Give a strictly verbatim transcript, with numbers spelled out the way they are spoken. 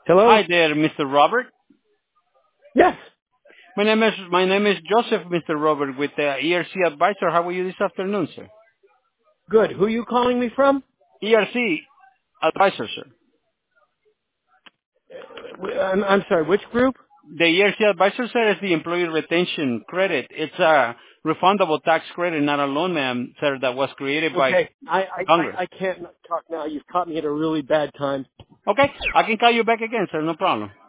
Hello? Hi there, Mister Robert. Yes. My name is my name is Joseph, Mister Robert, with uh, E R C Advisor. How are you this afternoon, sir? Good. Who are you calling me from? E R C Advisor, sir. Uh, I'm, I'm sorry, which group? The E R C Advisor, sir, is the Employee Retention Credit. It's a refundable tax credit, not a loan, ma'am, sir, that was created by Okay. I, I, Congress. I I can't talk now. You've caught me at a really bad time. Okay, I can call you back again, sir. No problem.